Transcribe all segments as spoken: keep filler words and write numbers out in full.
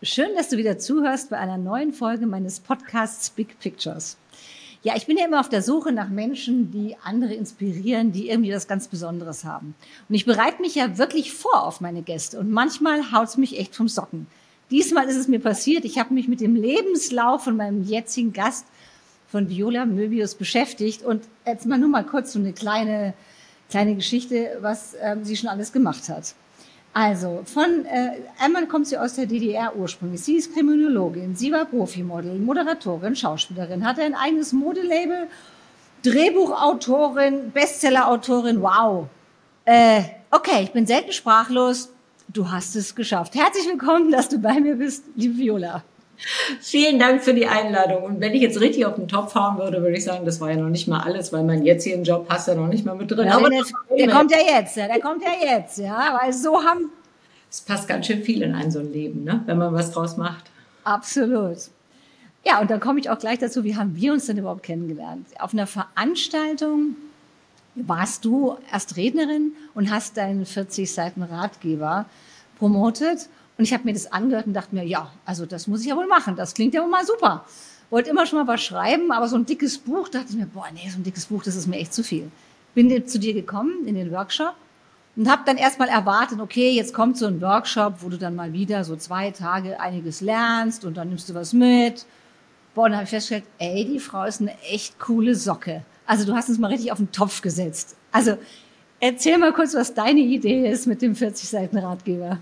Schön, dass du wieder zuhörst bei einer neuen Folge meines Podcasts Big Pictures. Ja, ich bin ja immer auf der Suche nach Menschen, die andere inspirieren, die irgendwie was ganz Besonderes haben. Und ich bereite mich ja wirklich vor auf meine Gäste und manchmal haut es mich echt vom Socken. Diesmal ist es mir passiert, ich habe mich mit dem Lebenslauf von meinem jetzigen Gast von Viola Möbius beschäftigt und jetzt mal nur mal kurz so eine kleine, kleine Geschichte, was ähm, sie schon alles gemacht hat. Also, von, äh, einmal kommt sie aus der D D R ursprünglich. Sie ist Kriminologin, sie war Profimodel, Moderatorin, Schauspielerin, hatte ein eigenes Modelabel, Drehbuchautorin, Bestsellerautorin, wow. Äh, okay, ich bin selten sprachlos. Du hast es geschafft. Herzlich willkommen, dass du bei mir bist, liebe Viola. Vielen Dank für die Einladung. Und wenn ich jetzt richtig auf den Topf hauen würde, würde ich sagen, das war ja noch nicht mal alles, weil mein jetzigen Job passt ja noch nicht mal mit drin. Ja, aber der, der kommt ja jetzt, ja, der kommt ja jetzt, ja, weil so haben... Es passt ganz schön viel in ein so ein Leben, ne, wenn man was draus macht. Absolut. Ja, und dann komme ich auch gleich dazu, wie haben wir uns denn überhaupt kennengelernt? Auf einer Veranstaltung warst du erst Rednerin und hast deinen vierzig Seiten Ratgeber promotet. Und ich habe mir das angehört und dachte mir, ja, also das muss ich ja wohl machen. Das klingt ja wohl mal super. Wollte immer schon mal was schreiben, aber so ein dickes Buch, dachte ich mir, boah, nee, so ein dickes Buch, das ist mir echt zu viel. Bin zu dir gekommen in den Workshop und habe dann erstmal erwartet, okay, jetzt kommt so ein Workshop, wo du dann mal wieder so zwei Tage einiges lernst und dann nimmst du was mit. Boah, und dann habe ich festgestellt, ey, die Frau ist eine echt coole Socke. Also du hast uns mal richtig auf den Topf gesetzt. Also erzähl mal kurz, was deine Idee ist mit dem vierzig Seiten Ratgeber.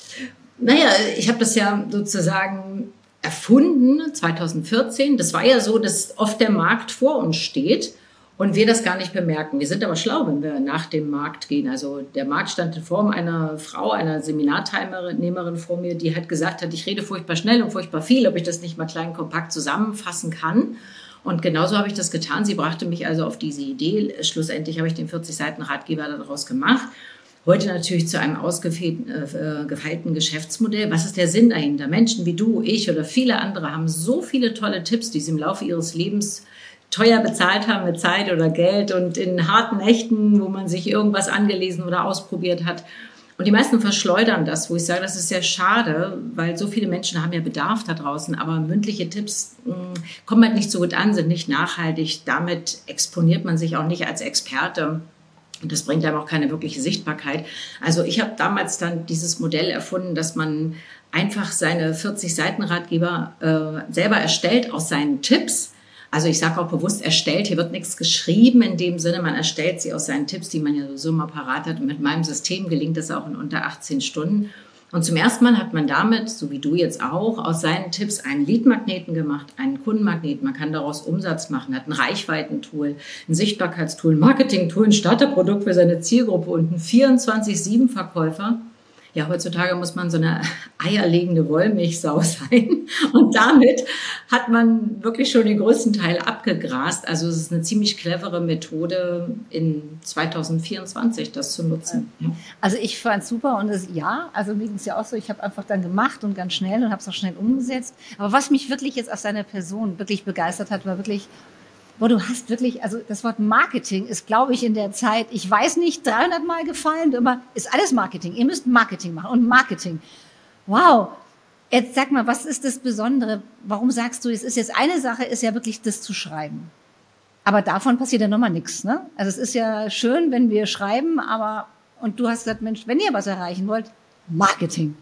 Naja, ich habe das ja sozusagen erfunden zweitausendvierzehn. Das war ja so, dass oft der Markt vor uns steht und wir das gar nicht bemerken. Wir sind aber schlau, wenn wir nach dem Markt gehen. Also der Markt stand in Form einer Frau, einer Seminarteilnehmerin vor mir, die halt gesagt hat, ich rede furchtbar schnell und furchtbar viel, ob ich das nicht mal klein kompakt zusammenfassen kann. Und genauso habe ich das getan. Sie brachte mich also auf diese Idee. Schlussendlich habe ich den vierzig Seiten Ratgeber daraus gemacht. Heute natürlich zu einem ausgefeilten Geschäftsmodell. Was ist der Sinn dahinter? Menschen wie du, ich oder viele andere haben so viele tolle Tipps, die sie im Laufe ihres Lebens teuer bezahlt haben mit Zeit oder Geld und in harten Nächten, wo man sich irgendwas angelesen oder ausprobiert hat. Und die meisten verschleudern das, wo ich sage, das ist sehr schade, weil so viele Menschen haben ja Bedarf da draußen, aber mündliche Tipps mh, kommen halt nicht so gut an, sind nicht nachhaltig. Damit exponiert man sich auch nicht als Experte. Und das bringt einem auch keine wirkliche Sichtbarkeit. Also ich habe damals dann dieses Modell erfunden, dass man einfach seine vierzig Seiten Ratgeber äh, selber erstellt aus seinen Tipps. Also ich sage auch bewusst erstellt, hier wird nichts geschrieben in dem Sinne, man erstellt sie aus seinen Tipps, die man ja so immer parat hat. Und mit meinem System gelingt das auch in unter achtzehn Stunden. Und zum ersten Mal hat man damit, so wie du jetzt auch, aus seinen Tipps einen Leadmagneten gemacht, einen Kundenmagneten. Man kann daraus Umsatz machen, hat ein Reichweitentool, ein Sichtbarkeitstool, ein Marketingtool, ein Starterprodukt für seine Zielgruppe und einen vierundzwanzig sieben Verkäufer. Ja, heutzutage muss man so eine eierlegende Wollmilchsau sein. Und damit hat man wirklich schon den größten Teil abgegrast. Also es ist eine ziemlich clevere Methode, in zweitausendvierundzwanzig das zu nutzen. Also ich fand es super und das, ja, also mir ging es ja auch so, ich habe einfach dann gemacht und ganz schnell und habe es auch schnell umgesetzt. Aber was mich wirklich jetzt aus seiner Person wirklich begeistert hat, war wirklich, wo du hast wirklich, also das Wort Marketing ist, glaube ich, in der Zeit, ich weiß nicht, dreihundert Mal gefallen, aber ist alles Marketing. Ihr müsst Marketing machen und Marketing. Wow. Jetzt sag mal, was ist das Besondere? Warum sagst du, es ist jetzt eine Sache, ist ja wirklich das zu schreiben. Aber davon passiert ja nochmal nichts, ne? Also es ist ja schön, wenn wir schreiben, aber, und du hast gesagt, Mensch, wenn ihr was erreichen wollt, Marketing.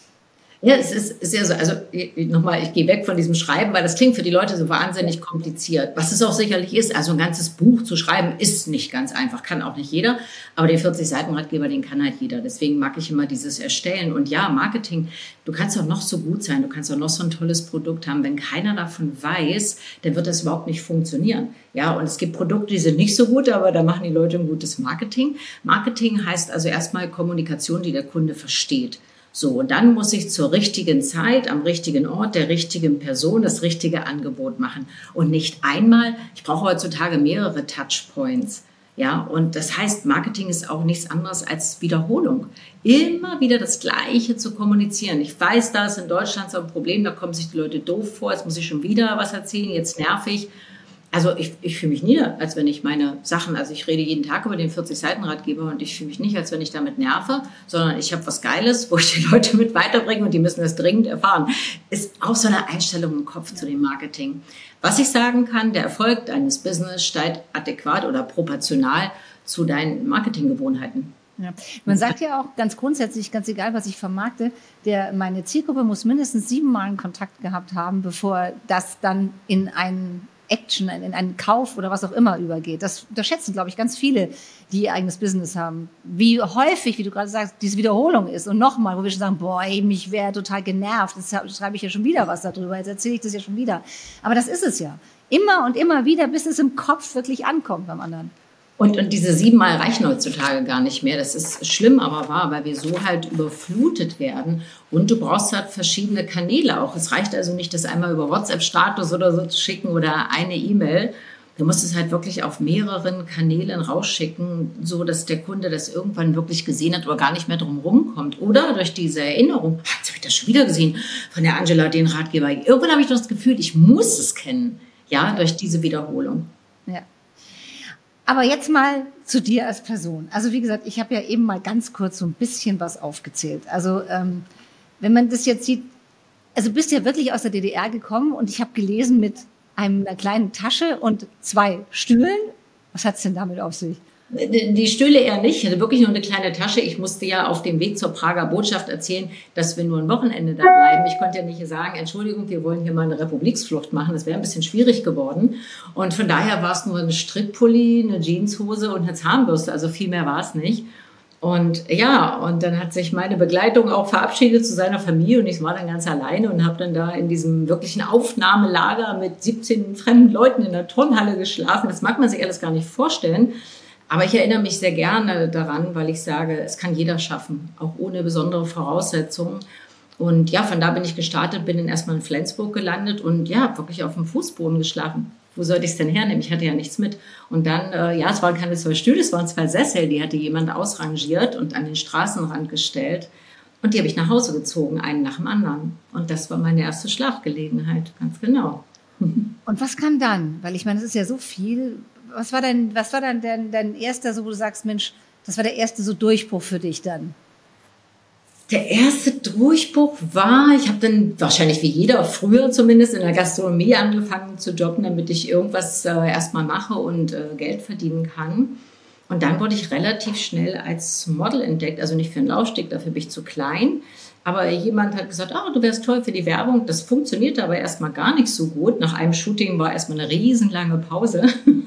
Ja, es ist sehr so, also nochmal, ich gehe weg von diesem Schreiben, weil das klingt für die Leute so wahnsinnig kompliziert, was es auch sicherlich ist. Also ein ganzes Buch zu schreiben ist nicht ganz einfach, kann auch nicht jeder, aber den vierzig Seiten Ratgeber, den kann halt jeder. Deswegen mag ich immer dieses Erstellen. Und ja, Marketing, du kannst auch noch so gut sein, du kannst auch noch so ein tolles Produkt haben. Wenn keiner davon weiß, dann wird das überhaupt nicht funktionieren. Ja, und es gibt Produkte, die sind nicht so gut, aber da machen die Leute ein gutes Marketing. Marketing heißt also erstmal Kommunikation, die der Kunde versteht. So, und dann muss ich zur richtigen Zeit, am richtigen Ort, der richtigen Person das richtige Angebot machen. Und nicht einmal, ich brauche heutzutage mehrere Touchpoints. Ja, und das heißt, Marketing ist auch nichts anderes als Wiederholung. Immer wieder das Gleiche zu kommunizieren. Ich weiß, da ist in Deutschland so ein Problem, da kommen sich die Leute doof vor, jetzt muss ich schon wieder was erzählen, jetzt nervig. Also ich, ich fühle mich nie, als wenn ich meine Sachen, also ich rede jeden Tag über den vierzig-Seiten-Ratgeber und ich fühle mich nicht, als wenn ich damit nerve, sondern ich habe was Geiles, wo ich die Leute mit weiterbringe und die müssen das dringend erfahren. Ist auch so eine Einstellung im Kopf zu dem Marketing. Was ich sagen kann, der Erfolg deines Business steigt adäquat oder proportional zu deinen Marketinggewohnheiten. Ja. Man sagt ja auch ganz grundsätzlich, ganz egal, was ich vermarkte, der, meine Zielgruppe muss mindestens siebenmal einen Kontakt gehabt haben, bevor das dann in einen Action, in einen Kauf oder was auch immer übergeht. Das unterschätzen, glaube ich, ganz viele, die ihr eigenes Business haben. Wie häufig, wie du gerade sagst, diese Wiederholung ist. Und nochmal, wo wir schon sagen, boah, ey, mich wäre total genervt, jetzt schreibe ich ja schon wieder was darüber, jetzt erzähle ich das ja schon wieder. Aber das ist es ja. Immer und immer wieder, bis es im Kopf wirklich ankommt beim anderen. Und, und diese siebenmal reichen heutzutage gar nicht mehr. Das ist schlimm, aber wahr, weil wir so halt überflutet werden. Und du brauchst halt verschiedene Kanäle auch. Es reicht also nicht, das einmal über WhatsApp-Status oder so zu schicken oder eine E-Mail. Du musst es halt wirklich auf mehreren Kanälen rausschicken, so dass der Kunde das irgendwann wirklich gesehen hat oder gar nicht mehr drum rumkommt. Oder durch diese Erinnerung, jetzt habe ich das schon wieder gesehen von der Angela, den Ratgeber. Irgendwann habe ich das Gefühl, ich muss es kennen, ja, durch diese Wiederholung. Ja. Aber jetzt mal zu dir als Person. Also wie gesagt, ich habe ja eben mal ganz kurz so ein bisschen was aufgezählt. Also ähm, wenn man das jetzt sieht, also du bist ja wirklich aus der D D R gekommen und ich habe gelesen mit einer kleinen Tasche und zwei Stühlen. Was hat's denn damit auf sich? Die Stühle eher nicht, ich hatte wirklich nur eine kleine Tasche. Ich musste ja auf dem Weg zur Prager Botschaft erzählen, dass wir nur ein Wochenende da bleiben. Ich konnte ja nicht sagen, Entschuldigung, wir wollen hier mal eine Republiksflucht machen. Das wäre ein bisschen schwierig geworden. Und von daher war es nur ein Strickpulli, eine Jeanshose und eine Zahnbürste. Also viel mehr war es nicht. Und ja, und dann hat sich meine Begleitung auch verabschiedet zu seiner Familie und ich war dann ganz alleine und habe dann da in diesem wirklichen Aufnahmelager mit siebzehn fremden Leuten in der Turnhalle geschlafen. Das mag man sich alles gar nicht vorstellen. Aber ich erinnere mich sehr gerne daran, weil ich sage, es kann jeder schaffen, auch ohne besondere Voraussetzungen. Und ja, von da bin ich gestartet, bin dann erstmal in Flensburg gelandet und ja, wirklich auf dem Fußboden geschlafen. Wo sollte ich es denn hernehmen? Ich hatte ja nichts mit. Und dann, äh, ja, es waren keine zwei Stühle, es waren zwei Sessel, die hatte jemand ausrangiert und an den Straßenrand gestellt. Und die habe ich nach Hause gezogen, einen nach dem anderen. Und das war meine erste Schlafgelegenheit, ganz genau. Und was kam dann? Weil ich meine, das ist ja so viel. Was war denn, was war dann dein, dein erster, so wo du sagst, Mensch, das war der erste so Durchbruch für dich dann? Der erste Durchbruch war, ich habe dann wahrscheinlich wie jeder früher zumindest in der Gastronomie angefangen zu jobben, damit ich irgendwas äh, erstmal mache und äh, Geld verdienen kann. Und dann wurde ich relativ schnell als Model entdeckt, also nicht für einen Laufsteg, dafür bin ich zu klein. Aber jemand hat gesagt, oh, du wärst toll für die Werbung. Das funktionierte aber erstmal gar nicht so gut. Nach einem Shooting war erstmal eine riesenlange Pause.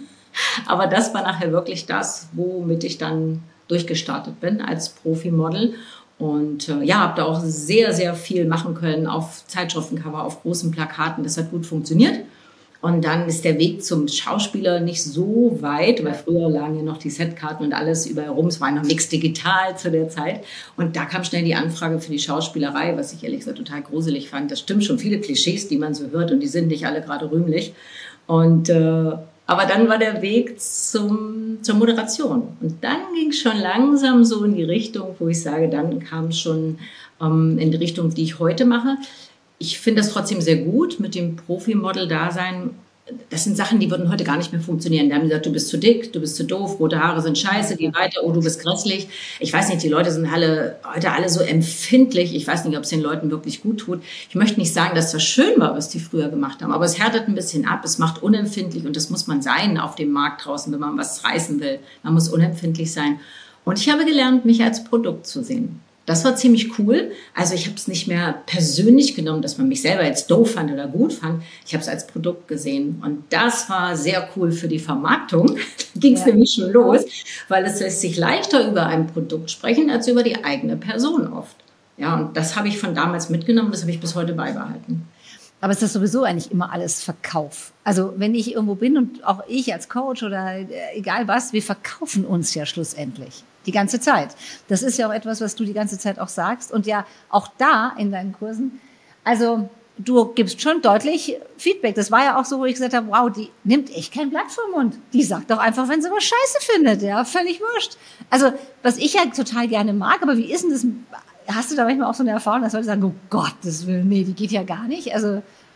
Aber das war nachher wirklich das, womit ich dann durchgestartet bin als Profimodel. Und äh, ja, habe da auch sehr, sehr viel machen können auf Zeitschriftencover, auf großen Plakaten. Das hat gut funktioniert. Und dann ist der Weg zum Schauspieler nicht so weit, weil früher lagen ja noch die Setkarten und alles überall rum. Es war noch nichts digital zu der Zeit. Und da kam schnell die Anfrage für die Schauspielerei, was ich ehrlich gesagt total gruselig fand. Das stimmt schon, viele Klischees, die man so hört und die sind nicht alle gerade rühmlich. Und äh, aber dann war der Weg zum, zur Moderation. Und dann ging es schon langsam so in die Richtung, wo ich sage, dann kam es schon ähm, in die Richtung, die ich heute mache. Ich finde das trotzdem sehr gut mit dem Profi-Model-Dasein. Das sind Sachen, die würden heute gar nicht mehr funktionieren. Die haben gesagt, du bist zu dick, du bist zu doof, rote Haare sind scheiße, geh weiter, oh, du bist grässlich. Ich weiß nicht, die Leute sind alle, heute alle so empfindlich. Ich weiß nicht, ob es den Leuten wirklich gut tut. Ich möchte nicht sagen, dass das schön war, was die früher gemacht haben, aber es härtet ein bisschen ab, es macht unempfindlich und das muss man sein auf dem Markt draußen, wenn man was reißen will. Man muss unempfindlich sein. Und ich habe gelernt, mich als Produkt zu sehen. Das war ziemlich cool. Also ich habe es nicht mehr persönlich genommen, dass man mich selber jetzt doof fand oder gut fand. Ich habe es als Produkt gesehen. Und das war sehr cool für die Vermarktung. Da ging es ja. nämlich schon los, weil es lässt sich leichter über ein Produkt sprechen, als über die eigene Person oft. Ja, und das habe ich von damals mitgenommen, das habe ich bis heute beibehalten. Aber es ist sowieso eigentlich immer alles Verkauf. Also wenn ich irgendwo bin und auch ich als Coach oder egal was, wir verkaufen uns ja schlussendlich. Die ganze Zeit. Das ist ja auch etwas, was du die ganze Zeit auch sagst. Und ja, auch da in deinen Kursen, also du gibst schon deutlich Feedback. Das war ja auch so, wo ich gesagt habe, wow, die nimmt echt kein Blatt vom Mund. Die sagt doch einfach, wenn sie was scheiße findet. Ja, völlig wurscht. Also, was ich ja total gerne mag, aber wie ist denn das? Hast du da manchmal auch so eine Erfahrung, dass Leute sagen, oh Gott, das will, nee, die geht ja gar nicht? Also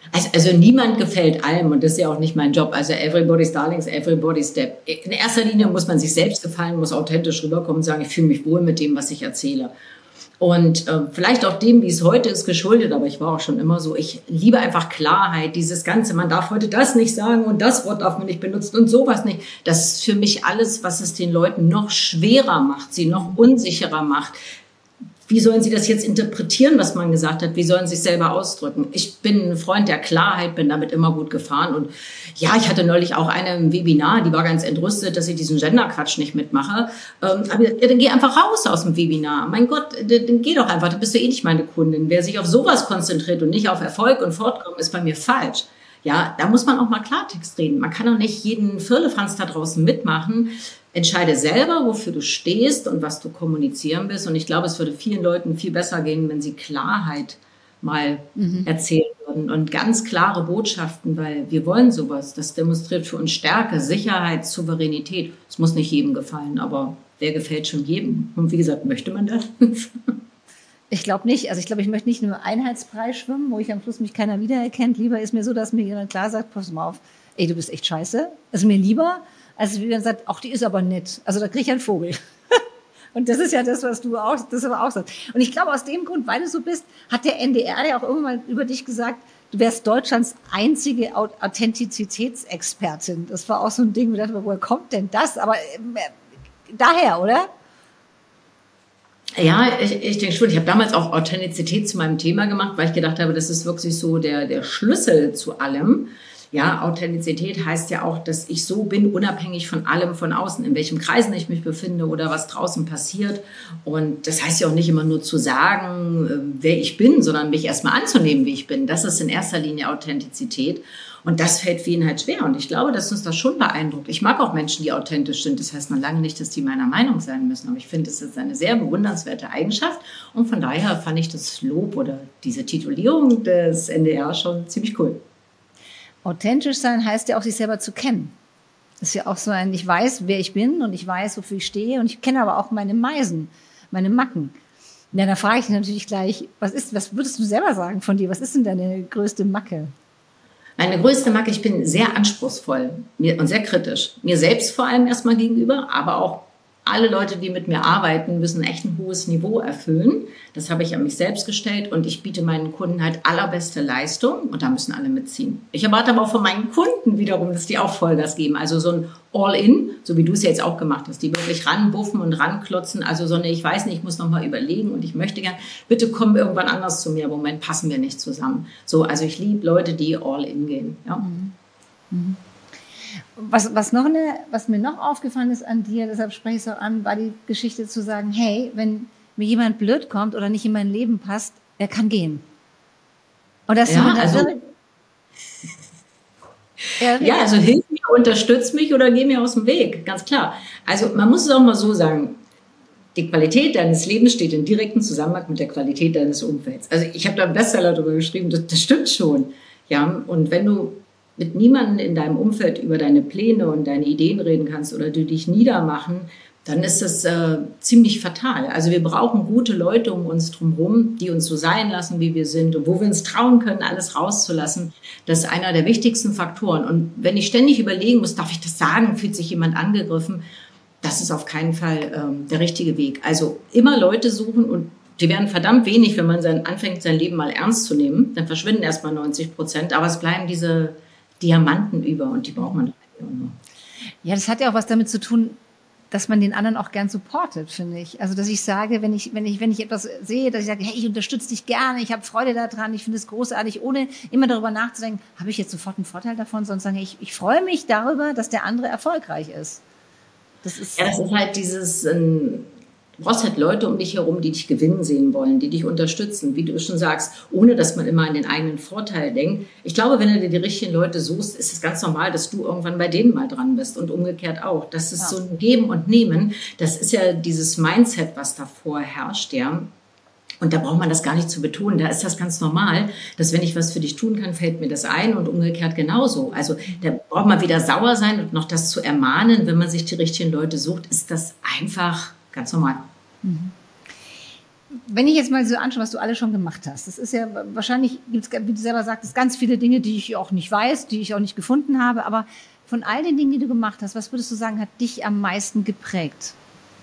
Also, also niemand gefällt allem und das ist ja auch nicht mein Job. Also everybody's darlings, everybody's step. In erster Linie muss man sich selbst gefallen, muss authentisch rüberkommen und sagen, ich fühle mich wohl mit dem, was ich erzähle. Und äh, vielleicht auch dem, wie es heute ist, geschuldet, aber ich war auch schon immer so, ich liebe einfach Klarheit, dieses Ganze, man darf heute das nicht sagen und das Wort darf man nicht benutzen und sowas nicht. Das ist für mich alles, was es den Leuten noch schwerer macht, sie noch unsicherer macht. Wie sollen sie das jetzt interpretieren, was man gesagt hat? Wie sollen sie sich selber ausdrücken? Ich bin ein Freund der Klarheit, bin damit immer gut gefahren. Und ja, ich hatte neulich auch eine im Webinar, die war ganz entrüstet, dass ich diesen Gender-Quatsch nicht mitmache. Ähm, aber ja, dann geh einfach raus aus dem Webinar. Mein Gott, dann, dann geh doch einfach, dann bist du eh nicht meine Kundin. Wer sich auf sowas konzentriert und nicht auf Erfolg und Fortkommen, ist bei mir falsch. Ja, da muss man auch mal Klartext reden. Man kann doch nicht jeden Firlefanz da draußen mitmachen. Entscheide selber, wofür du stehst und was du kommunizieren willst. Und ich glaube, es würde vielen Leuten viel besser gehen, wenn sie Klarheit mal mhm. erzählen würden und ganz klare Botschaften, weil wir wollen sowas. Das demonstriert für uns Stärke, Sicherheit, Souveränität. Es muss nicht jedem gefallen, aber wer gefällt schon jedem? Und wie gesagt, möchte man das? Ich glaube nicht. Also ich glaube, ich möchte nicht nur Einheitspreis schwimmen, wo ich am Schluss mich keiner wiedererkennt. Lieber ist mir so, dass mir jemand klar sagt, pass mal auf, ey, du bist echt scheiße. Das ist mir lieber, als wie man sagt, ach, die ist aber nett. Also da kriege ich einen Vogel. Und das ist ja das, was du auch, das aber auch sagst. Und ich glaube, aus dem Grund, weil du so bist, hat der N D R ja auch irgendwann mal über dich gesagt, du wärst Deutschlands einzige Authentizitätsexpertin. Das war auch so ein Ding, wo ich dachte, woher kommt denn das? Aber äh, daher, oder? Ja, ich, ich denke schon. Ich habe damals auch Authentizität zu meinem Thema gemacht, weil ich gedacht habe, das ist wirklich so der, der Schlüssel zu allem. Ja, Authentizität heißt ja auch, dass ich so bin, unabhängig von allem von außen, in welchem Kreisen ich mich befinde oder was draußen passiert. Und das heißt ja auch nicht immer nur zu sagen, wer ich bin, sondern mich erstmal anzunehmen, wie ich bin. Das ist in erster Linie Authentizität. Und das fällt vielen halt schwer. Und ich glaube, dass uns das schon beeindruckt. Ich mag auch Menschen, die authentisch sind. Das heißt noch lange nicht, dass die meiner Meinung sein müssen. Aber ich finde, es ist eine sehr bewundernswerte Eigenschaft. Und von daher fand ich das Lob oder diese Titulierung des N D R schon ziemlich cool. Authentisch sein heißt ja auch, sich selber zu kennen. Das ist ja auch so ein, ich weiß, wer ich bin und ich weiß, wofür ich stehe und ich kenne aber auch meine Meisen, meine Macken. Ja, da frage ich natürlich gleich, was ist, was würdest du selber sagen von dir? Was ist denn deine größte Macke? Meine größte Macke, ich bin sehr anspruchsvoll und sehr kritisch. Mir selbst vor allem erstmal gegenüber, aber auch alle Leute, die mit mir arbeiten, müssen echt ein hohes Niveau erfüllen. Das habe ich an mich selbst gestellt und ich biete meinen Kunden halt allerbeste Leistung und da müssen alle mitziehen. Ich erwarte aber auch von meinen Kunden wiederum, dass die auch Vollgas geben. Also so ein All-In, so wie du es jetzt auch gemacht hast, die wirklich ranbuffen und ranklotzen. Also so eine, ich weiß nicht, ich muss noch mal überlegen und ich möchte gern, bitte komm irgendwann anders zu mir. Im Moment passen wir nicht zusammen. So, also ich liebe Leute, die All-In gehen. Ja. Mhm. Mhm. Was, was, noch eine, was mir noch aufgefallen ist an dir, deshalb spreche ich es auch an, war die Geschichte zu sagen, hey, wenn mir jemand blöd kommt oder nicht in mein Leben passt, er kann gehen. Und das ja, also, ja, also hilf mir, unterstütz mich oder geh mir aus dem Weg, ganz klar. Also man muss es auch mal so sagen, die Qualität deines Lebens steht in direktem Zusammenhang mit der Qualität deines Umfelds. Also ich habe da einen Bestseller darüber geschrieben, das, das stimmt schon. Ja, und wenn du mit niemandem in deinem Umfeld über deine Pläne und deine Ideen reden kannst oder du dich niedermachen, dann ist das äh, ziemlich fatal. Also wir brauchen gute Leute um uns drumherum, die uns so sein lassen, wie wir sind und wo wir uns trauen können, alles rauszulassen. Das ist einer der wichtigsten Faktoren. Und wenn ich ständig überlegen muss, darf ich das sagen, fühlt sich jemand angegriffen, das ist auf keinen Fall ähm, der richtige Weg. Also immer Leute suchen und die werden verdammt wenig, wenn man sein, anfängt, sein Leben mal ernst zu nehmen. Dann verschwinden erstmal neunzig Prozent, aber es bleiben diese Diamanten über und die braucht man doch immer. Ja, das hat ja auch was damit zu tun, dass man den anderen auch gern supportet, finde ich. Also, dass ich sage, wenn ich, wenn ich, wenn ich etwas sehe, dass ich sage, hey, ich unterstütze dich gerne, ich habe Freude daran, ich finde es großartig, ohne immer darüber nachzudenken, habe ich jetzt sofort einen Vorteil davon, sondern sagen, ich, ich freue mich darüber, dass der andere erfolgreich ist. Das ist, ja, das ist halt dieses, ähm, du brauchst halt Leute um dich herum, die dich gewinnen sehen wollen, die dich unterstützen, wie du schon sagst, ohne dass man immer an den eigenen Vorteil denkt. Ich glaube, wenn du dir die richtigen Leute suchst, ist es ganz normal, dass du irgendwann bei denen mal dran bist und umgekehrt auch. Das ist ja so ein Geben und Nehmen. Das ist ja dieses Mindset, was davor herrscht, ja. Und da braucht man das gar nicht zu betonen. Da ist das ganz normal, dass wenn ich was für dich tun kann, fällt mir das ein und umgekehrt genauso. Also da braucht man weder sauer sein und noch das zu ermahnen. Wenn man sich die richtigen Leute sucht, ist das einfach ganz normal. Wenn ich jetzt mal so anschaue, was du alles schon gemacht hast, das ist ja wahrscheinlich, gibt's, wie du selber sagst, ganz viele Dinge, die ich auch nicht weiß, die ich auch nicht gefunden habe, aber von all den Dingen, die du gemacht hast, was würdest du sagen, hat dich am meisten geprägt?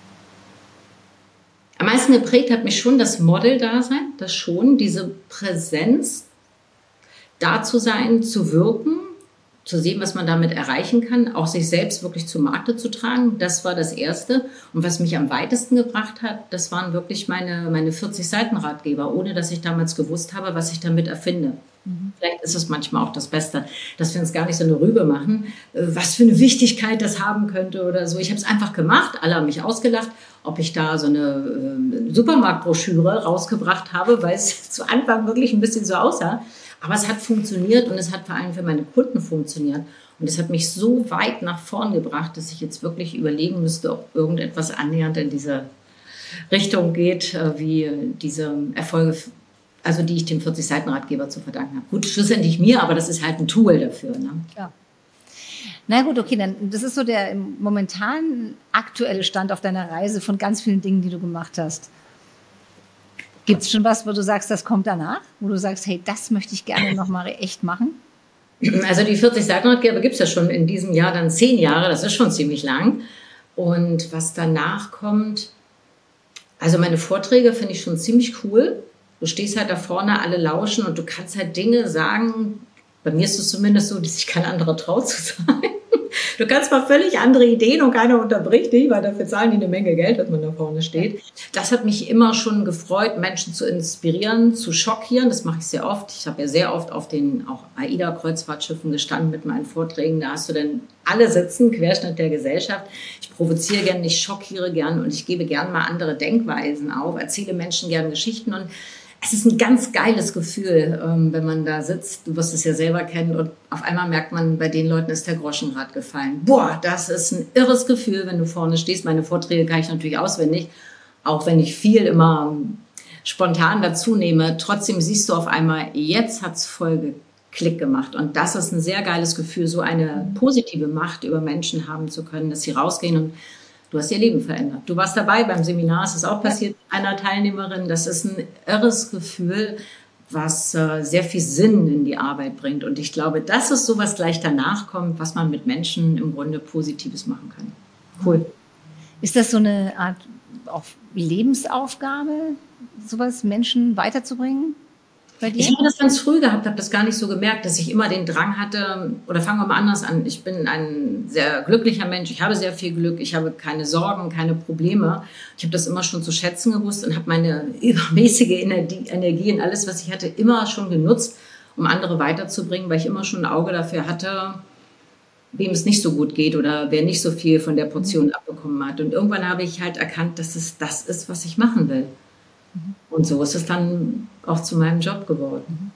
Am meisten geprägt hat mich schon das Model-Dasein, das schon, diese Präsenz, da zu sein, zu wirken, zu sehen, was man damit erreichen kann, auch sich selbst wirklich zu Markte zu tragen. Das war das Erste. Und was mich am weitesten gebracht hat, das waren wirklich meine, meine vierzig-Seiten-Ratgeber, ohne dass ich damals gewusst habe, was ich damit erfinde. Mhm. Vielleicht ist es manchmal auch das Beste, dass wir uns gar nicht so eine Rübe machen, was für eine Wichtigkeit das haben könnte oder so. Ich habe es einfach gemacht, alle haben mich ausgelacht, ob ich da so eine äh, Supermarktbroschüre rausgebracht habe, weil es zu Anfang wirklich ein bisschen so aussah. Aber es hat funktioniert und es hat vor allem für meine Kunden funktioniert. Und es hat mich so weit nach vorn gebracht, dass ich jetzt wirklich überlegen müsste, ob irgendetwas annähernd in diese Richtung geht, wie diese Erfolge, also die ich dem vierzig-Seiten-Ratgeber zu verdanken habe. Gut, schlussendlich mir, aber das ist halt ein Tool dafür. Ne? Ja. Na gut, okay, dann das ist so der momentan aktuelle Stand auf deiner Reise von ganz vielen Dingen, die du gemacht hast. Gibt es schon was, wo du sagst, das kommt danach? Wo du sagst, hey, das möchte ich gerne nochmal echt machen? Also die vierzig-Seiten-Ratgeber gibt es ja schon in diesem Jahr dann zehn Jahre. Das ist schon ziemlich lang. Und was danach kommt, also meine Vorträge finde ich schon ziemlich cool. Du stehst halt da vorne, alle lauschen und du kannst halt Dinge sagen. Bei mir ist es zumindest so, dass sich kein anderer traut zu sagen. Du kannst mal völlig andere Ideen und keiner unterbricht dich, weil dafür zahlen die eine Menge Geld, dass man da vorne steht. Das hat mich immer schon gefreut, Menschen zu inspirieren, zu schockieren. Das mache ich sehr oft. Ich habe ja sehr oft auf den auch AIDA-Kreuzfahrtschiffen gestanden mit meinen Vorträgen. Da hast du dann alle sitzen, Querschnitt der Gesellschaft. Ich provoziere gern, ich schockiere gern und ich gebe gern mal andere Denkweisen auf, erzähle Menschen gern Geschichten und es ist ein ganz geiles Gefühl, wenn man da sitzt. Du wirst es ja selber kennen und auf einmal merkt man, bei den Leuten ist der Groschen gerade gefallen. Boah, das ist ein irres Gefühl, wenn du vorne stehst. Meine Vorträge kann ich natürlich auswendig, auch wenn ich viel immer spontan dazu nehme. Trotzdem siehst du auf einmal, jetzt hat's voll Klick gemacht. Und das ist ein sehr geiles Gefühl, so eine positive Macht über Menschen haben zu können, dass sie rausgehen und du hast ihr Leben verändert. Du warst dabei beim Seminar, es ist auch passiert, einer Teilnehmerin. Das ist ein irres Gefühl, was äh, sehr viel Sinn in die Arbeit bringt. Und ich glaube, das ist so, was gleich danach kommt, was man mit Menschen im Grunde Positives machen kann. Cool. Ist das so eine Art auch Lebensaufgabe, sowas Menschen weiterzubringen? Bei dir? Ich habe das ganz früh gehabt, habe das gar nicht so gemerkt, dass ich immer den Drang hatte, oder fangen wir mal anders an, ich bin ein sehr glücklicher Mensch, ich habe sehr viel Glück, ich habe keine Sorgen, keine Probleme. Ich habe das immer schon zu schätzen gewusst und habe meine übermäßige Energie, Energie in alles, was ich hatte, immer schon genutzt, um andere weiterzubringen, weil ich immer schon ein Auge dafür hatte, wem es nicht so gut geht oder wer nicht so viel von der Portion abbekommen hat. Und irgendwann habe ich halt erkannt, dass es das ist, was ich machen will. Und so ist es dann auch zu meinem Job geworden.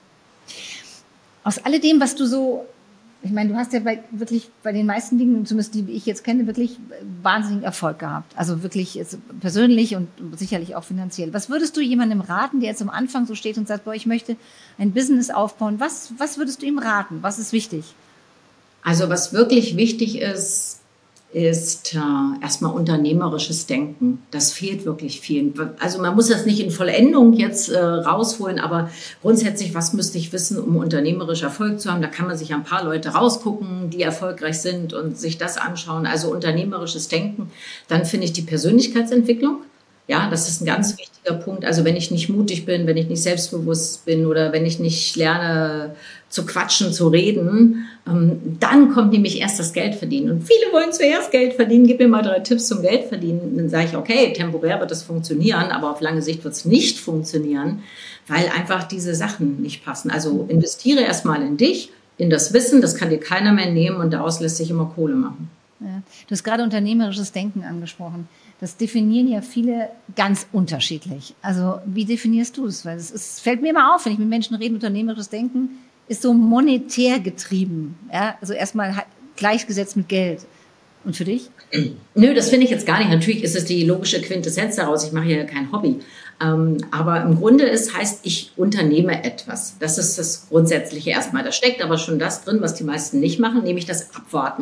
Aus alledem, was du so, ich meine, du hast ja bei, wirklich bei den meisten Dingen, zumindest die ich jetzt kenne, wirklich wahnsinnigen Erfolg gehabt. Also wirklich jetzt persönlich und sicherlich auch finanziell. Was würdest du jemandem raten, der jetzt am Anfang so steht und sagt, boah, ich möchte ein Business aufbauen? Was, was würdest du ihm raten? Was ist wichtig? Also was wirklich wichtig ist, ist äh, erstmal unternehmerisches Denken. Das fehlt wirklich vielen. Also man muss das nicht in Vollendung jetzt äh, rausholen, aber grundsätzlich, was müsste ich wissen, um unternehmerisch Erfolg zu haben? Da kann man sich ein paar Leute rausgucken, die erfolgreich sind und sich das anschauen. Also unternehmerisches Denken. Dann finde ich die Persönlichkeitsentwicklung. Ja, das ist ein ganz wichtiger Punkt. Also wenn ich nicht mutig bin, wenn ich nicht selbstbewusst bin oder wenn ich nicht lerne zu quatschen, zu reden, ähm, dann kommt nämlich erst das Geld verdienen. Und viele wollen zuerst Geld verdienen. Gib mir mal drei Tipps zum Geld verdienen. Dann sage ich, okay, temporär wird das funktionieren, aber auf lange Sicht wird es nicht funktionieren, weil einfach diese Sachen nicht passen. Also investiere erstmal in dich, in das Wissen, das kann dir keiner mehr nehmen und daraus lässt sich immer Kohle machen. Ja, du hast gerade unternehmerisches Denken angesprochen. Das definieren ja viele ganz unterschiedlich. Also wie definierst du es? Weil es ist, fällt mir immer auf, wenn ich mit Menschen rede, unternehmerisches Denken ist so monetär getrieben. Ja? Also erstmal gleichgesetzt mit Geld. Und für dich? Nö, das finde ich jetzt gar nicht. Natürlich ist es die logische Quintessenz daraus. Ich mache hier kein Hobby. Ähm, aber im Grunde ist, heißt, ich unternehme etwas. Das ist das Grundsätzliche erstmal. Da steckt aber schon das drin, was die meisten nicht machen, nämlich das Abwarten.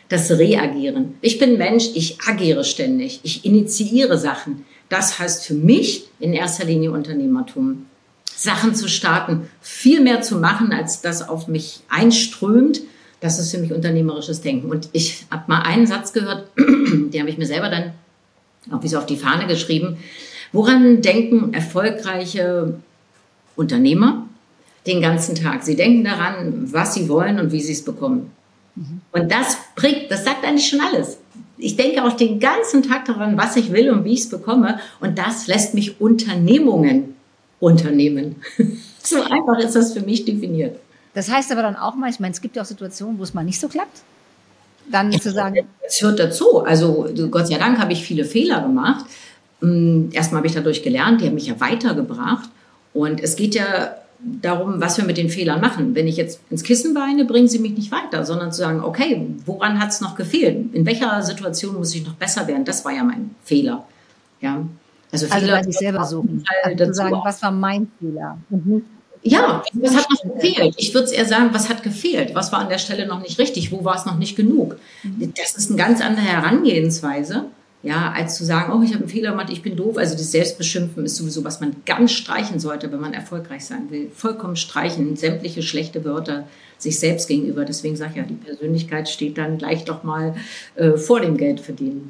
das Reagieren. Ich bin Mensch, ich agiere ständig, ich initiiere Sachen. Das heißt für mich in erster Linie Unternehmertum. Sachen zu starten, viel mehr zu machen, als das auf mich einströmt. Das ist für mich unternehmerisches Denken. Und ich habe mal einen Satz gehört, den habe ich mir selber dann auch wie so auf die Fahne geschrieben. Woran denken erfolgreiche Unternehmer den ganzen Tag? Sie denken daran, was sie wollen und wie sie es bekommen. Mhm. Und das prägt, das sagt eigentlich schon alles. Ich denke auch den ganzen Tag daran, was ich will und wie ich es bekomme. Und das lässt mich Unternehmungen unternehmen. So einfach ist das für mich definiert. Das heißt aber dann auch mal, ich meine, es gibt ja auch Situationen, wo es mal nicht so klappt. Dann ja, zu sagen. Es hört dazu. Also Gott sei Dank habe ich viele Fehler gemacht. Erstmal habe ich dadurch gelernt, die haben mich ja weitergebracht. Und es geht ja darum, was wir mit den Fehlern machen. Wenn ich jetzt ins Kissen weine, bringen sie mich nicht weiter, sondern zu sagen, okay, woran hat es noch gefehlt? In welcher Situation muss ich noch besser werden? Das war ja mein Fehler. Ja. Also, also Fehler, bei sich selber suchen. Also zu sagen, was war mein Fehler? Mhm. Ja, was hat noch gefehlt? Ich würde eher sagen, was hat gefehlt? Was war an der Stelle noch nicht richtig? Wo war es noch nicht genug? Das ist eine ganz andere Herangehensweise, ja, als zu sagen, oh, ich habe einen Fehler gemacht, ich bin doof. Also das Selbstbeschimpfen ist sowieso, was man ganz streichen sollte, wenn man erfolgreich sein will. Vollkommen streichen, sämtliche schlechte Wörter sich selbst gegenüber. Deswegen sage ich ja, die Persönlichkeit steht dann gleich doch mal äh, vor dem Geld verdienen.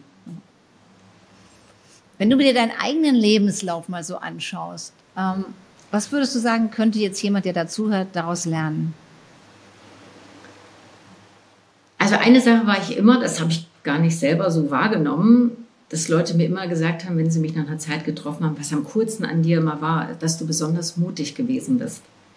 Wenn du dir deinen eigenen Lebenslauf mal so anschaust, ähm, was würdest du sagen, könnte jetzt jemand, der dazuhört, daraus lernen? Also eine Sache war ich immer, das habe ich gar nicht selber so wahrgenommen, dass Leute mir immer gesagt haben, wenn sie mich nach einer Zeit getroffen haben, was am coolsten an dir immer war, dass du besonders mutig gewesen bist.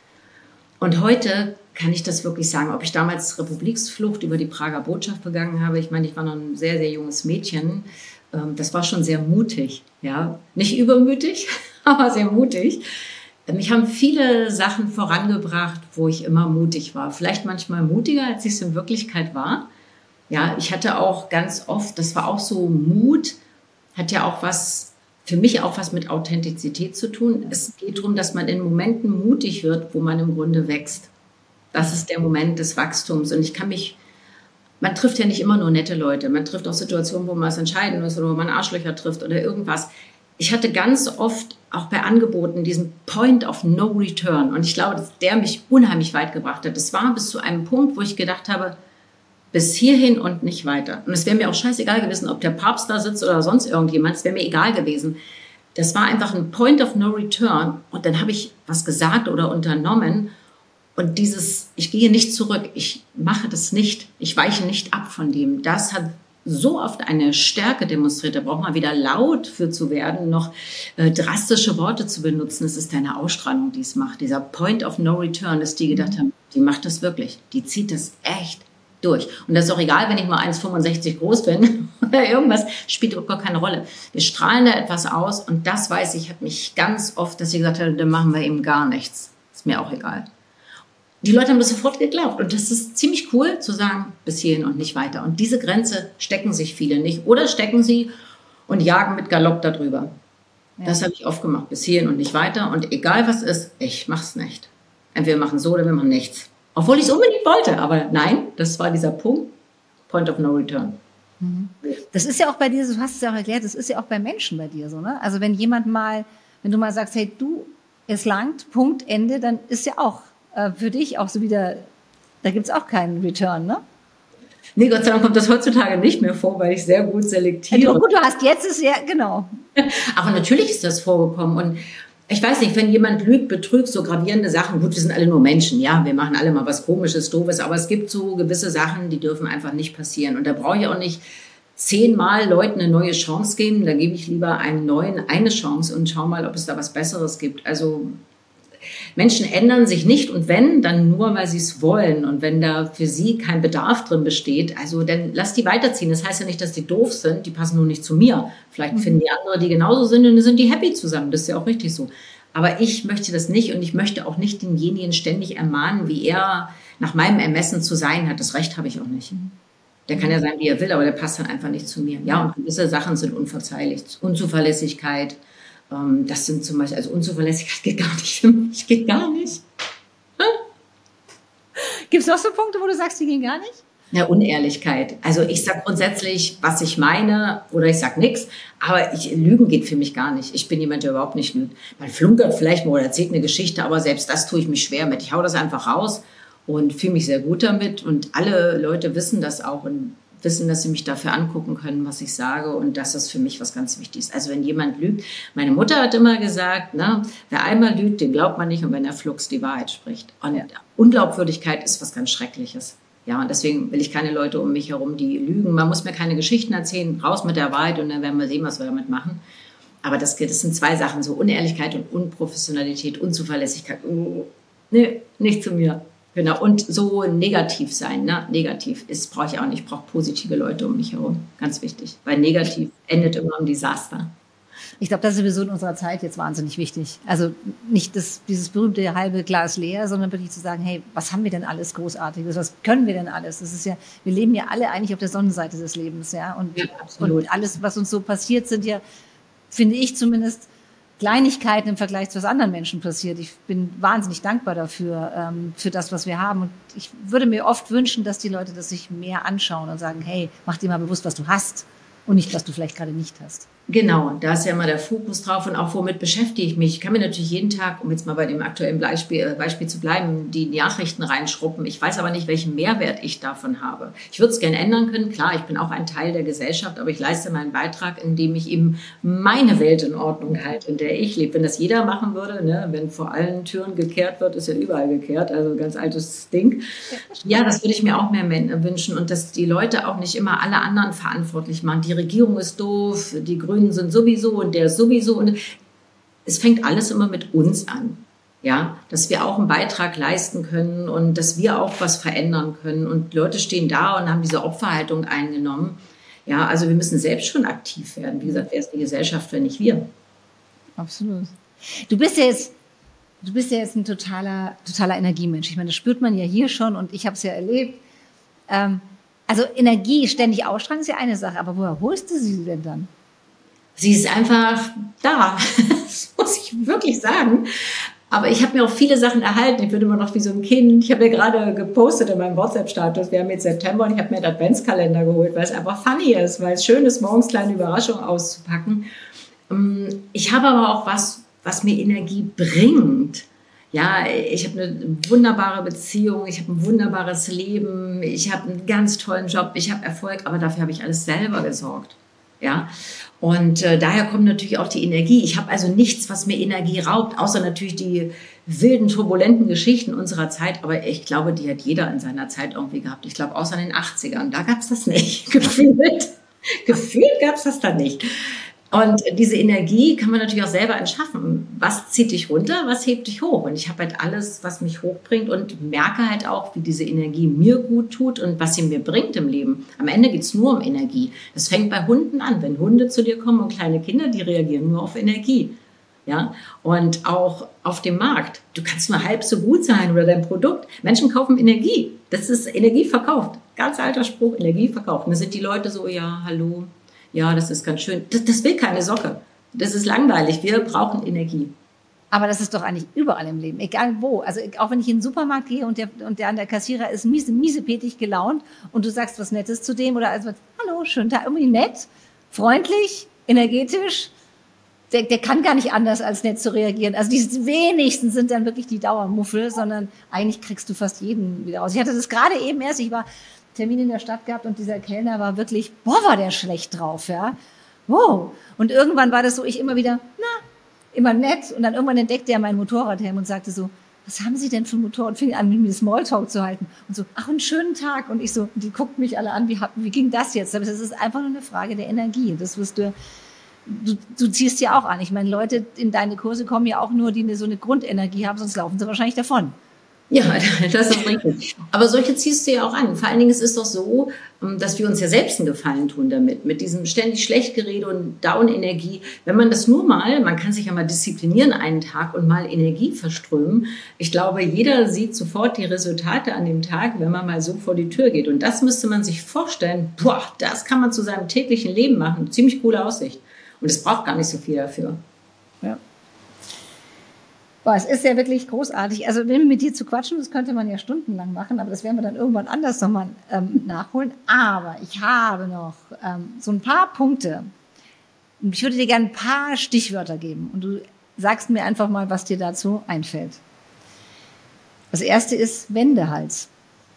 Und heute kann ich das wirklich sagen, ob ich damals Republiksflucht über die Prager Botschaft begangen habe. Ich meine, ich war noch ein sehr, sehr junges Mädchen. Das war schon sehr mutig, ja, nicht übermütig, aber sehr mutig. Mich haben viele Sachen vorangebracht, wo ich immer mutig war. Vielleicht manchmal mutiger, als ich es in Wirklichkeit war. Ja, ich hatte auch ganz oft, das war auch so, Mut hat ja auch was, für mich auch was mit Authentizität zu tun. Es geht darum, dass man in Momenten mutig wird, wo man im Grunde wächst. Das ist der Moment des Wachstums. Und ich kann mich, man trifft ja nicht immer nur nette Leute. Man trifft auch Situationen, wo man es entscheiden muss oder wo man Arschlöcher trifft oder irgendwas. Ich hatte ganz oft auch bei Angeboten diesen Point of No Return. Und ich glaube, dass der mich unheimlich weit gebracht hat. Das war bis zu einem Punkt, wo ich gedacht habe, bis hierhin und nicht weiter. Und es wäre mir auch scheißegal gewesen, ob der Papst da sitzt oder sonst irgendjemand. Es wäre mir egal gewesen. Das war einfach ein Point of No Return. Und dann habe ich was gesagt oder unternommen. Und dieses, ich gehe nicht zurück. Ich mache das nicht. Ich weiche nicht ab von dem. Das hat so oft eine Stärke demonstriert, da braucht man wieder laut für zu werden, noch äh, drastische Worte zu benutzen. Es ist deine Ausstrahlung, die es macht. Dieser Point of No Return, dass die gedacht haben, die macht das wirklich. Die zieht das echt durch. Und das ist auch egal, wenn ich mal eins Komma fünfundsechzig groß bin oder irgendwas, spielt überhaupt gar keine Rolle. Wir strahlen da etwas aus und das weiß ich, hat mich ganz oft, dass sie gesagt hat, dann machen wir eben gar nichts. Ist mir auch egal. Die Leute haben das sofort geglaubt und das ist ziemlich cool zu sagen, bis hierhin und nicht weiter. Und diese Grenze stecken sich viele nicht oder stecken sie und jagen mit Galopp darüber. Ja. Das habe ich oft gemacht, bis hierhin und nicht weiter. Und egal was ist, ich mache es nicht. Entweder wir machen so oder wir machen nichts. Obwohl ich es unbedingt wollte, aber nein, das war dieser Punkt, Point of No Return. Das ist ja auch bei dir, du hast es ja auch erklärt, das ist ja auch bei Menschen bei dir so, ne? Also wenn jemand mal, wenn du mal sagst, hey du, es langt, Punkt, Ende, dann ist ja auch für dich auch so wieder, da gibt es auch keinen Return, ne? Nee, Gott sei Dank kommt das heutzutage nicht mehr vor, weil ich sehr gut selektiere. Ja, gut, du hast jetzt ist ja, genau. Aber natürlich ist das vorgekommen und ich weiß nicht, wenn jemand lügt, betrügt, so gravierende Sachen, gut, wir sind alle nur Menschen, ja, wir machen alle mal was Komisches, Doofes, aber es gibt so gewisse Sachen, die dürfen einfach nicht passieren und da brauche ich auch nicht zehnmal Leuten eine neue Chance geben, da gebe ich lieber einen neuen eine Chance und schau mal, ob es da was Besseres gibt. Also Menschen ändern sich nicht und wenn, dann nur, weil sie es wollen und wenn da für sie kein Bedarf drin besteht, also dann lass die weiterziehen. Das heißt ja nicht, dass die doof sind, die passen nur nicht zu mir. Vielleicht mhm. finden die andere, die genauso sind und dann sind die happy zusammen, das ist ja auch richtig so. Aber ich möchte das nicht und ich möchte auch nicht denjenigen ständig ermahnen, wie er nach meinem Ermessen zu sein hat. Das Recht habe ich auch nicht. Der kann ja sein, wie er will, aber der passt dann einfach nicht zu mir. Ja, und gewisse Sachen sind unverzeihlich. Unzuverlässigkeit, das sind zum Beispiel, also Unzuverlässigkeit geht gar nicht für mich, geht gar nicht. Gibt es noch so Punkte, wo du sagst, die gehen gar nicht? Ja, Unehrlichkeit. Also ich sage grundsätzlich, was ich meine, oder ich sage nichts, aber ich, Lügen geht für mich gar nicht. Ich bin jemand, der überhaupt nicht lügt. Man flunkert vielleicht mal oder erzählt eine Geschichte, aber selbst das tue ich mich schwer mit. Ich hau das einfach raus und fühle mich sehr gut damit. Und alle Leute wissen das auch und wissen, dass sie mich dafür angucken können, was ich sage, und das ist für mich was ganz Wichtiges. Also wenn jemand lügt, meine Mutter hat immer gesagt, ne, wer einmal lügt, den glaubt man nicht, und wenn er flugs die Wahrheit spricht. Und ja. Unglaubwürdigkeit ist was ganz Schreckliches. Ja, und deswegen will ich keine Leute um mich herum, die lügen. Man muss mir keine Geschichten erzählen, raus mit der Wahrheit, und dann werden wir sehen, was wir damit machen. Aber das, das sind zwei Sachen, so Unehrlichkeit und Unprofessionalität, Unzuverlässigkeit. Nee, nicht zu mir. Genau, und so negativ sein, ne? Negativ ist, brauche ich auch nicht. Ich brauche positive Leute um mich herum. Ganz wichtig, weil negativ endet immer im Desaster. Ich glaube, das ist sowieso in unserer Zeit jetzt wahnsinnig wichtig. Also nicht das, dieses berühmte halbe Glas leer, sondern wirklich zu sagen, hey, was haben wir denn alles Großartiges? Was können wir denn alles? Das ist ja, wir leben ja alle eigentlich auf der Sonnenseite des Lebens, ja. Und, ja, absolut. Und alles, was uns so passiert, sind ja, finde ich zumindest, Kleinigkeiten im Vergleich zu was anderen Menschen passiert. Ich bin wahnsinnig dankbar dafür, ähm, für das, was wir haben. Und ich würde mir oft wünschen, dass die Leute das sich mehr anschauen und sagen, hey, mach dir mal bewusst, was du hast und nicht, was du vielleicht gerade nicht hast. Genau, da ist ja immer der Fokus drauf, und auch womit beschäftige ich mich. Ich kann mir natürlich jeden Tag, um jetzt mal bei dem aktuellen Beispiel, Beispiel zu bleiben, die Nachrichten reinschruppen. Ich weiß aber nicht, welchen Mehrwert ich davon habe. Ich würde es gerne ändern können. Klar, ich bin auch ein Teil der Gesellschaft, aber ich leiste meinen Beitrag, indem ich eben meine Welt in Ordnung halte, in der ich lebe. Wenn das jeder machen würde, ne, wenn vor allen Türen gekehrt wird, ist ja überall gekehrt, also ganz altes Ding. Ja, das würde ich mir auch mehr wünschen, und dass die Leute auch nicht immer alle anderen verantwortlich machen. Die Regierung ist doof, die Grünen sind sowieso und der ist sowieso. Und es fängt alles immer mit uns an. Ja, dass wir auch einen Beitrag leisten können und dass wir auch was verändern können. Und Leute stehen da und haben diese Opferhaltung eingenommen. Ja, also wir müssen selbst schon aktiv werden. Wie gesagt, wer ist die Gesellschaft, wenn nicht wir? Absolut. Du bist ja jetzt, du bist ja jetzt ein totaler, totaler Energiemensch. Ich meine, das spürt man ja hier schon, und ich habe es ja erlebt. Ähm, also Energie ständig ausstrahlen ist ja eine Sache, aber woher holst du sie denn dann? Sie ist einfach da, das muss ich wirklich sagen. Aber ich habe mir auch viele Sachen erhalten. Ich bin immer noch wie so ein Kind. Ich habe ja gerade gepostet in meinem WhatsApp-Status, wir haben jetzt September, und ich habe mir einen Adventskalender geholt, weil es einfach funny ist, weil es schön ist, morgens kleine Überraschungen auszupacken. Ich habe aber auch was, was mir Energie bringt. Ja, ich habe eine wunderbare Beziehung, ich habe ein wunderbares Leben, ich habe einen ganz tollen Job, ich habe Erfolg, aber dafür habe ich alles selber gesorgt. Ja, und äh, daher kommt natürlich auch die Energie. Ich habe also nichts, was mir Energie raubt, außer natürlich die wilden, turbulenten Geschichten unserer Zeit. Aber ich glaube, die hat jeder in seiner Zeit irgendwie gehabt. Ich glaube, außer in den achtzigern, da gab es das nicht. Gefühlt, gefühlt gab es das da nicht. Und diese Energie kann man natürlich auch selber entschaffen. Was zieht dich runter, was hebt dich hoch? Und ich habe halt alles, was mich hochbringt, und merke halt auch, wie diese Energie mir gut tut und was sie mir bringt im Leben. Am Ende geht es nur um Energie. Das fängt bei Hunden an. Wenn Hunde zu dir kommen und kleine Kinder, die reagieren nur auf Energie. Ja? Und auch auf dem Markt. Du kannst nur halb so gut sein oder dein Produkt. Menschen kaufen Energie. Das ist Energie verkauft. Ganz alter Spruch, Energie verkauft. Und da sind die Leute so, ja, hallo. Ja, das ist ganz schön. Das, das will keine Socke. Das ist langweilig. Wir brauchen Energie. Aber das ist doch eigentlich überall im Leben, egal wo. Also auch wenn ich in den Supermarkt gehe und der, und der an der Kassierer ist miese, miesepetig gelaunt und du sagst was Nettes zu dem oder also, hallo, schönen Tag, irgendwie nett, freundlich, energetisch, der, der kann gar nicht anders als nett zu reagieren. Also die wenigsten sind dann wirklich die Dauermuffel, sondern eigentlich kriegst du fast jeden wieder raus. Ich hatte das gerade eben erst, ich war Termin in der Stadt gehabt und dieser Kellner war wirklich, boah, war der schlecht drauf, ja. Wow. Und irgendwann war das so, ich immer wieder, na, immer nett. Und dann irgendwann entdeckte er meinen Motorradhelm und sagte so, was haben Sie denn für ein Motorrad? Und fing an, mit mir Smalltalk zu halten. Und so, ach, einen schönen Tag. Und ich so, die guckten mich alle an, wie, wie ging das jetzt? Aber das ist einfach nur eine Frage der Energie. Das wirst du, du, du ziehst ja auch an. Ich meine, Leute in deine Kurse kommen ja auch nur, die eine, so eine Grundenergie haben, sonst laufen sie wahrscheinlich davon. Ja, das ist richtig. Aber solche ziehst du ja auch an. Vor allen Dingen ist es doch so, dass wir uns ja selbst einen Gefallen tun damit, mit diesem ständig Schlechtgerede und Down-Energie. Wenn man das nur mal, man kann sich ja mal disziplinieren einen Tag und mal Energie verströmen. Ich glaube, jeder sieht sofort die Resultate an dem Tag, wenn man mal so vor die Tür geht. Und das müsste man sich vorstellen, boah, das kann man zu seinem täglichen Leben machen. Ziemlich coole Aussicht. Und es braucht gar nicht so viel dafür. Ja. Boah, es ist ja wirklich großartig. Also mit dir zu quatschen, das könnte man ja stundenlang machen, aber das werden wir dann irgendwann anders nochmal ähm, nachholen. Aber ich habe noch ähm, so ein paar Punkte. Und ich würde dir gerne ein paar Stichwörter geben. Und du sagst mir einfach mal, was dir dazu einfällt. Das erste ist Wendehals.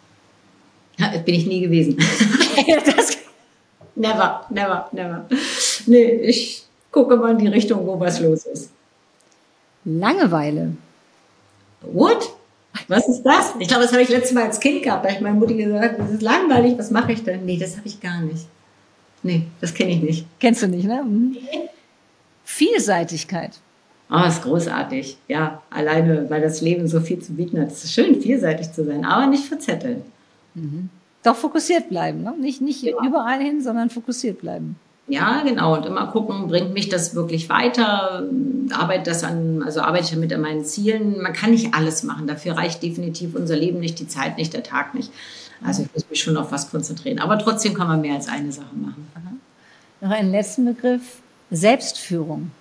Ja, bin ich nie gewesen. das never, never, never. Nee, ich gucke mal in die Richtung, wo was los ist. Langeweile. What? Was ist das? Ich glaube, das habe ich letztes Mal als Kind gehabt. Da habe ich meiner Mutter gesagt, das ist langweilig, was mache ich denn? Nee, das habe ich gar nicht. Nee, das kenne ich nicht. Kennst du nicht, ne? Mhm. Vielseitigkeit. Oh, das ist großartig. Ja, alleine, weil das Leben so viel zu bieten hat. Es ist schön, vielseitig zu sein, aber nicht verzetteln. Mhm. Doch fokussiert bleiben, ne? Nicht, nicht ja. überall hin, sondern fokussiert bleiben. Ja, genau. Und immer gucken, bringt mich das wirklich weiter? Arbeitet das an, also arbeite ich damit an meinen Zielen? Man kann nicht alles machen. Dafür reicht definitiv unser Leben nicht, die Zeit nicht, der Tag nicht. Also ich muss mich schon auf was konzentrieren. Aber trotzdem kann man mehr als eine Sache machen. Aha. Noch einen letzten Begriff. Selbstführung.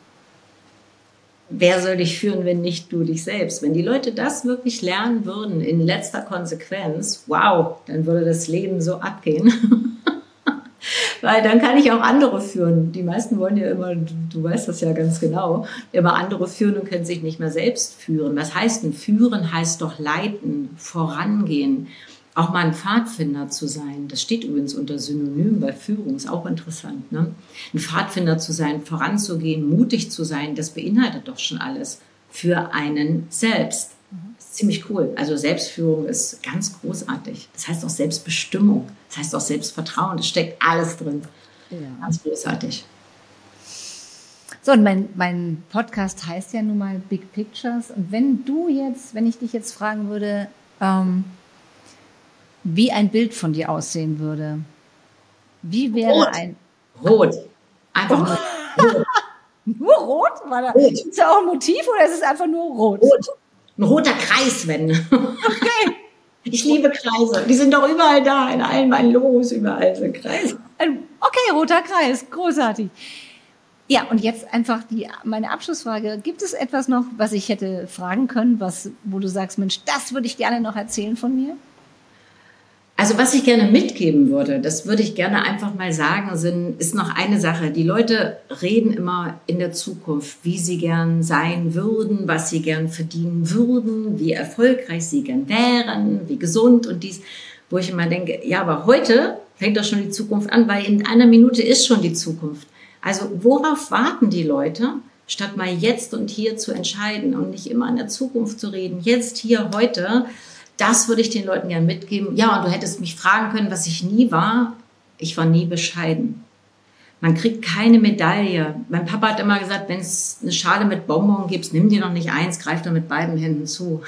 Wer soll dich führen, wenn nicht du dich selbst? Wenn die Leute das wirklich lernen würden, in letzter Konsequenz, wow, dann würde das Leben so abgehen. Weil dann kann ich auch andere führen. Die meisten wollen ja immer, du, du weißt das ja ganz genau, immer andere führen und können sich nicht mehr selbst führen. Was heißt denn führen? Heißt doch leiten, vorangehen, auch mal ein Pfadfinder zu sein. Das steht übrigens unter Synonym bei Führung, ist auch interessant. Ne? Ein Pfadfinder zu sein, voranzugehen, mutig zu sein, das beinhaltet doch schon alles für einen selbst. Das ist ziemlich cool. Also Selbstführung ist ganz großartig. Das heißt auch Selbstbestimmung. Das heißt auch Selbstvertrauen. Das steckt alles drin. Ja. Ganz großartig. So, und mein, mein Podcast heißt ja nun mal Big Pictures. Und wenn du jetzt, wenn ich dich jetzt fragen würde, ähm, wie ein Bild von dir aussehen würde, wie wäre Rot. ein... Rot. Einfach nur rot. Nur rot? War da, rot. Ist da auch ein Motiv oder ist es einfach nur rot? Rot. Ein roter Kreis, wenn. Okay. Ich liebe Kreise. Die sind doch überall da. In allen meinen Logos überall sind Kreise. Okay, roter Kreis. Großartig. Ja, und jetzt einfach die, meine Abschlussfrage. Gibt es etwas noch, was ich hätte fragen können, was, wo du sagst, Mensch, das würde ich gerne noch erzählen von mir? Also was ich gerne mitgeben würde, das würde ich gerne einfach mal sagen, sind, ist noch eine Sache. Die Leute reden immer in der Zukunft, wie sie gern sein würden, was sie gern verdienen würden, wie erfolgreich sie gern wären, wie gesund und dies, wo ich immer denke, ja, aber heute fängt doch schon die Zukunft an, weil in einer Minute ist schon die Zukunft. Also worauf warten die Leute, statt mal jetzt und hier zu entscheiden und nicht immer an der Zukunft zu reden, jetzt, hier, heute. Das würde ich den Leuten gerne mitgeben. Ja, und du hättest mich fragen können, was ich nie war. Ich war nie bescheiden. Man kriegt keine Medaille. Mein Papa hat immer gesagt, wenn es eine Schale mit Bonbon gibt, nimm dir noch nicht eins, greif da mit beiden Händen zu.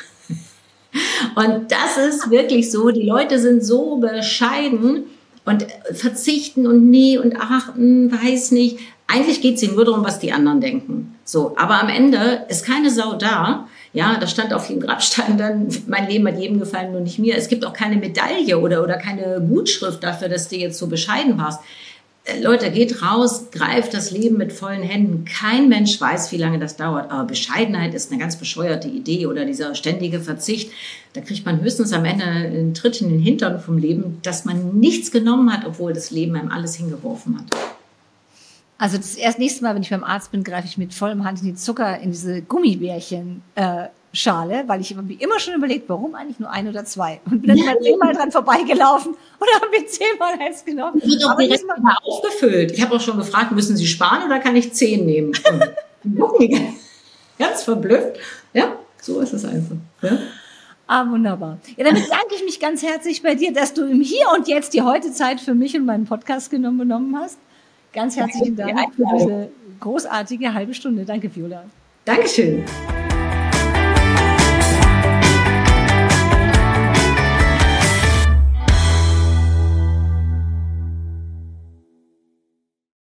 Und das ist wirklich so. Die Leute sind so bescheiden und verzichten und nee und achten, weiß nicht. Eigentlich geht es ihnen nur darum, was die anderen denken. So, aber am Ende ist keine Sau da. Ja, da stand auf jedem Grabstein dann, mein Leben hat jedem gefallen, nur nicht mir. Es gibt auch keine Medaille oder, oder keine Gutschrift dafür, dass du jetzt so bescheiden warst. Äh, Leute, geht raus, greift das Leben mit vollen Händen. Kein Mensch weiß, wie lange das dauert. Aber Bescheidenheit ist eine ganz bescheuerte Idee oder dieser ständige Verzicht. Da kriegt man höchstens am Ende einen Tritt in den Hintern vom Leben, dass man nichts genommen hat, obwohl das Leben einem alles hingeworfen hat. Also das erst nächste Mal, wenn ich beim Arzt bin, greife ich mit vollem Hand in die Zucker, in diese Gummibärchen-Schale, äh, weil ich mir immer schon überlegt, warum eigentlich nur ein oder zwei? Und bin dann immer zehnmal dran vorbeigelaufen und habe mir zehnmal eins genommen. Das wird auch direkt mal aufgefüllt. Ich habe auch schon gefragt, müssen Sie sparen oder kann ich zehn nehmen? Ganz verblüfft. Ja, so ist es einfach. Ja? Ah, wunderbar. Ja, dann bedanke ich mich ganz herzlich bei dir, dass du im Hier und Jetzt die heute Zeit für mich und meinen Podcast genommen, genommen hast. Ganz herzlichen Dank für diese großartige halbe Stunde. Danke, Viola. Dankeschön.